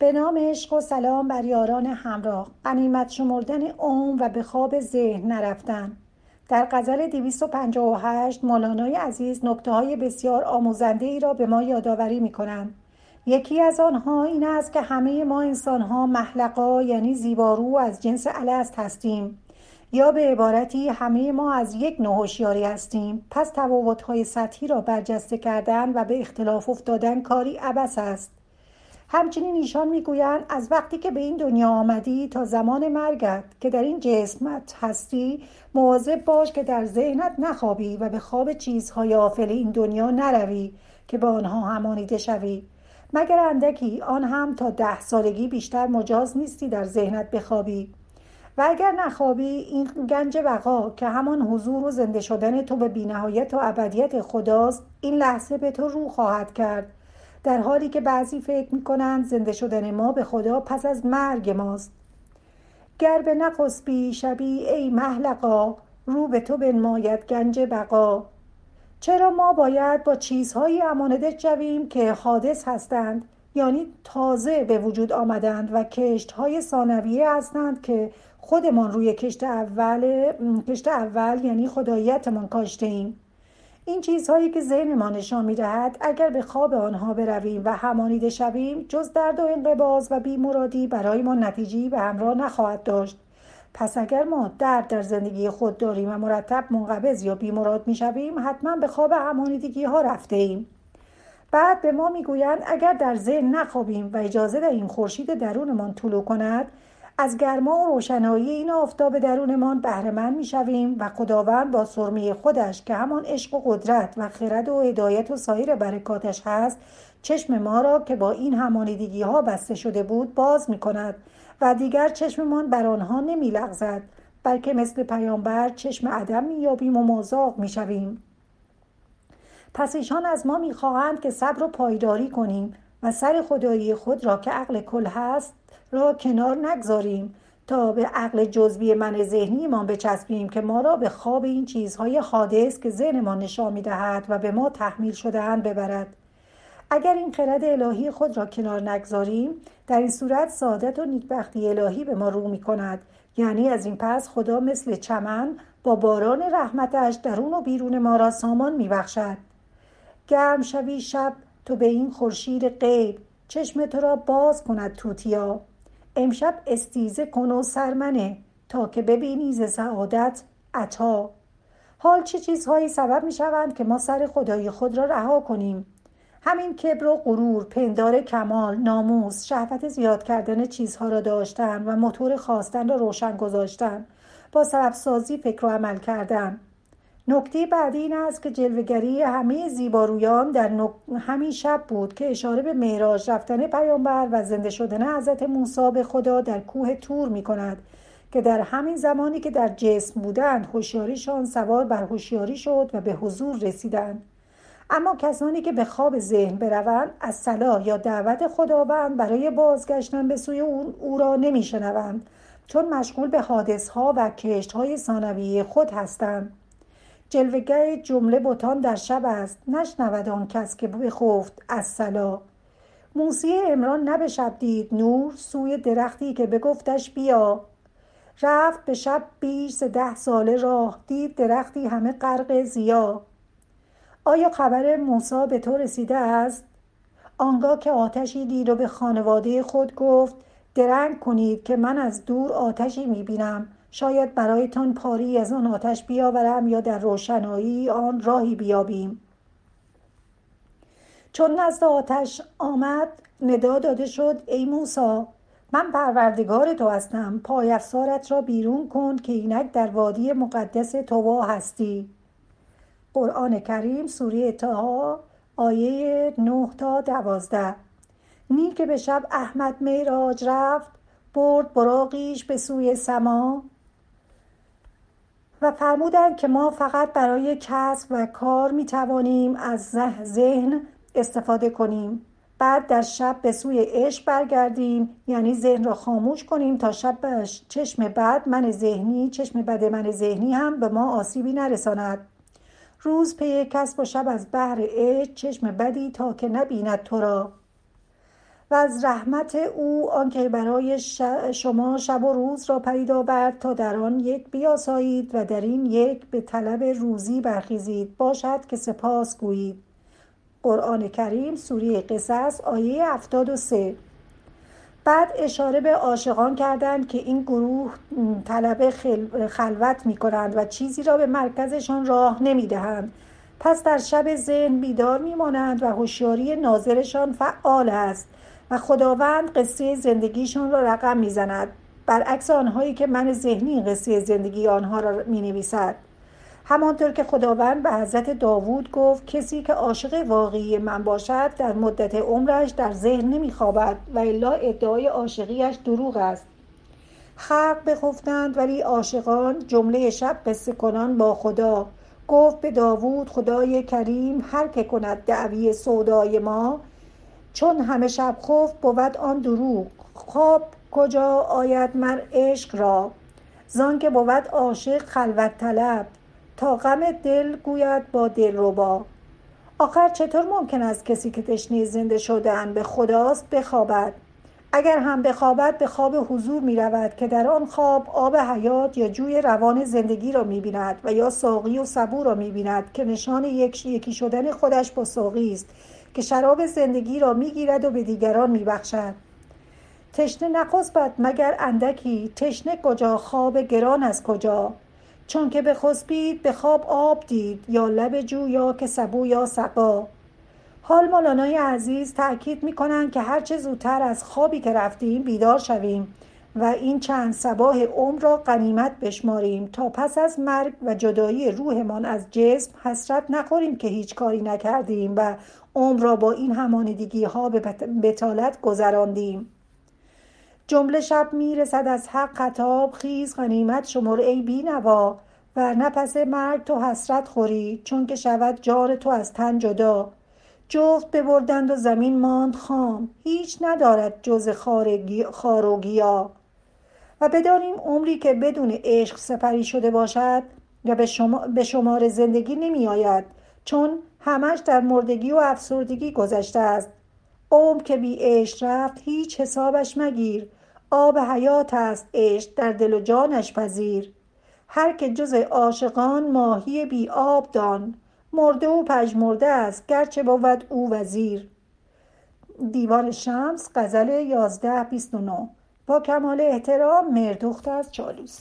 به نام عشق و سلام بر یاران همراه، غنیمت شمردن عمر و به خواب ذهن نرفتن. در غزل 258 مولانای عزیز نکته‌های بسیار آموزنده ای را به ما یادآوری می‌کنند. یکی از آنها این است که همه ما انسان‌ها محلقا یعنی زیبارو از جنس الست هستیم، یا به عبارتی همه ما از یک نوع هوشیاری هستیم. پس تفاوت‌های سطحی را برجسته کردن و به اختلاف افتادن کاری عبث است. همچنین ایشان میگویند از وقتی که به این دنیا آمدی تا زمان مرگت که در این جسمت هستی، مواظب باش که در ذهنت نخوابی و به خواب چیزهای آفل این دنیا نروی که به آنها همانیده شوی، مگر اندکی، آن هم تا 10 سالگی بیشتر مجاز نیستی در ذهنت بخوابی. و اگر نخوابی، این گنج بقا که همان حضور و زنده شدن تو به بی‌نهایت و ابدیت خداست، این لحظه به تو رو خواهد کرد، در حالی که بعضی فکر می‌کنند زنده شدن ما به خدا پس از مرگ ماست. گر به نخسبی شبی ای محلقا، رو به تو بنماید گنج بقا. چرا ما باید با چیزهایی امانت شویم که حادث هستند، یعنی تازه به وجود آمدند، و کشت‌های ثانویه هستند که خودمان روی کشت اول یعنی خداییتمان کاشته ایم. این چیزهایی که ذهن ما نشان می‌دهد اگر به خواب آنها برویم و همانیده شویم، جز درد و انقباض و بیمرادی برای ما نتیجه‌ای به همراه نخواهد داشت. پس اگر ما درد در زندگی خود داریم و مرتب منقبض یا بیمراد می‌شویم، حتما به خواب همانیدگی ها رفته ایم. بعد به ما میگویند اگر در ذهن نخوابیم و اجازه دهیم خورشید درونمان طلوع کند، از گرما و روشنایی این آفتاب درونمان بهره‌مند میشویم و خداوند با سرمه خودش که همان عشق و قدرت و خرد و هدایت و سایر برکاتش هست، چشم ما را که با این همانیدگی ها بسته شده بود باز میکند و دیگر چشممان بر آنها نمیلغزد، بلکه مثل پیامبر چشم عدم مییابیم و مازاغ میشویم. پس ایشان از ما میخواهند که صبر و پایداری کنیم و سر خدایی خود را که عقل کل هست را کنار نگذاریم تا به عقل جزوی من ذهنی ما بچسبیم که ما را به خواب این چیزهای حادث که ذهن ما نشان میدهد و به ما تحمیل شده‌اند ببرد. اگر این خرد الهی خود را کنار نگذاریم، در این صورت سعادت و نیکبختی الهی به ما رو میکند، یعنی از این پس خدا مثل چمن با باران رحمتش درون و بیرون ما را سامان میبخشد. گرم شوی شب تو به این خورشید غیب، چشم تو را باز کند توتیا. امشب استیزه کن و سرمنه، تا که ببینی ز سعادت عطا. حال چه چیزهایی سبب می شوند که ما سر خدای خود را رها کنیم؟ همین کبر و غرور، پندار کمال، ناموس، شهوت زیاد کردن چیزها را داشتن و موتور خواستن را روشن گذاشتن، با سبب سازی فکر و عمل کردن. نکته بعدی این است که جلوه‌گری همه زیبارویان در همین شب بود که اشاره به معراج رفتن پیامبر و زنده شدن حضرت موسی به خدا در کوه طور می کند که در همین زمانی که در جسم بودند هوشیاریشان سوار بر هوشیاری شد و به حضور رسیدند. اما کسانی که به خواب ذهن بروند از صلاح یا دعوت خداوند برای بازگشتن به سوی او را نمی‌شنوند، چون مشغول به حادث‌ها و کشت‌های ثانویه خود هستند. جلوه‌گر جمله بتان در شب است، نشنود آن کس که بخفت از صلا. موسی عمران نه به شب دید نور، سوی درختی که بگفتش بیا. رفت به شب بیش ز 10 ساله راه، دید درختی همه غرق ضیا. آیا خبر موسی به تو رسیده است؟ آنگاه که آتشی دید و به خانواده خود گفت درنگ کنید که من از دور آتشی میبینم، شاید برایتان پاری از آن آتش بیاورم یا در روشنایی آن راهی بیابیم. چون نزد آتش آمد ندا داده شد ای موسی، من پروردگار تو هستم، پای افسارت را بیرون کن که اینک در وادی مقدس طوا هستی. قرآن کریم سوره طه آیه 9 تا 12. نی که به شب احمد معراج رفت، برد براقیش به سوی سما. و فرمودند که ما فقط برای کسب و کار می توانیم از ذهن استفاده کنیم. بعد در شب به سوی عشق برگردیم، یعنی ذهن را خاموش کنیم تا شب چشم بد من ذهنی هم به ما آسیبی نرساند. روز پی کسب و شب از بحر عشق چشم بدی تا که نبیند تو را. و از رحمت او آنکه برای شما شب و روز را پدید آورد تا در آن یک بیاسایید و در این یک به طلب روزی برخیزید باشد که سپاس گویید. قرآن کریم سوره قصص آیه 73. بعد اشاره به عاشقان کردند که این گروه طلب خلوت می کنند و چیزی را به مرکزشان راه نمی دهند. پس در شب ذهن بیدار می مانند و هوشیاری ناظرشان فعال است و خداوند قصه زندگیشان را رقم می زند، برعکس آنهایی که من ذهنی قصه زندگی آنها را می نویسد. همانطور که خداوند به حضرت داوود گفت کسی که عاشق واقعی من باشد در مدت عمرش در ذهن نمیخوابد و الا ادعای عاشقیش دروغ است. خلق بخفتند ولی عاشقان جمله شب قصه کنان با خدا. گفت به داوود خدای کریم هر که کند دعوی سودای ما، چون همه شب خفت بود آن دروغ. خواب کجا آید مر عشق را، زان که بود عاشق خلوت طلب. تا غم دل گوید با دلربا. آخر چطور ممکن است کسی که تشنه زنده شدن به خداست بخوابد؟ اگر هم بخوابد به خواب حضور می رود که در آن خواب آب حیات یا جوی روان زندگی را می بیند و یا ساقی و سبو را می بیند که نشان یکی شدن خودش با ساقی است که شراب زندگی را می گیرد و به دیگران می بخشد. تشنه نخسبد مگر اندکی، تشنه کجا خواب گران از کجا. چون که بخسبید به خواب آب دید، یا لب جو یا که سبو یا سقا. حال مولانای عزیز تأکید می‌کنند که هرچه زودتر از خوابی که رفتیم بیدار شویم و این چند صباح عمر را غنیمت بشماریم تا پس از مرگ و جدایی روحمان از جسم حسرت نخوریم که هیچ کاری نکردیم و عمر را با این همانیدگی‌ها به بطالت گذراندیم. جمله شب میرسد از حق خطاب، خیز غنیمت شمر ای بینوا، ورنه پس مرگ تو حسرت خوری چون که شود جان تو از تن جدا. جفت ببردند و زمین ماند خام، هیچ ندارد جز خار و گیا. و بدانیم عمری که بدون عشق سپری شده باشد و به شمار زندگی نمی آید، چون همش در مردگی و افسردگی گذشته است. عمر که بی عشق رفت هیچ حسابش مگیر، آب حیات است عشق در دل و جانش پذیر. هر که جز عاشقان ماهی بی آب دان، مرده و پژمرده است گرچه بود او وزیر. دیوان شمس غزل 1129. با کمال احترام مهردخت از چالوس.